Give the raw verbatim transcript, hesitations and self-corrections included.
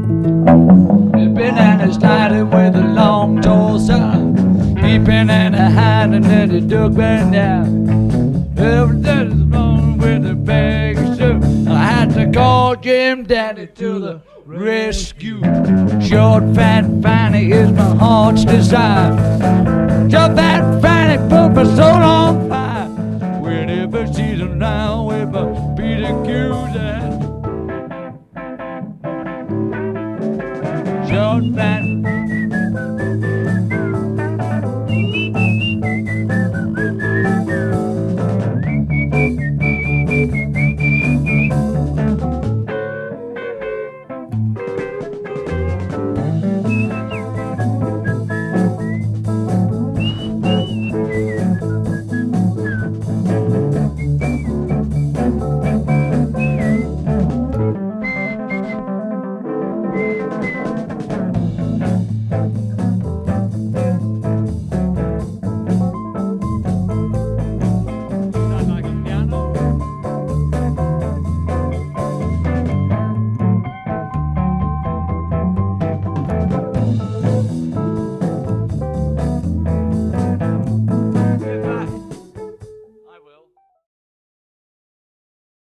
Peeping and a sliding with a long tall son. Peeping and a hiding and the duck went down. Every day is wrong with a bag of soup. I had to call Jim Daddy to the rescue. Short, fat, Fanny is my heart's desire. Short, fat, Fanny put my soul on fire. Whenever she's around with my Peter Q's and short, fat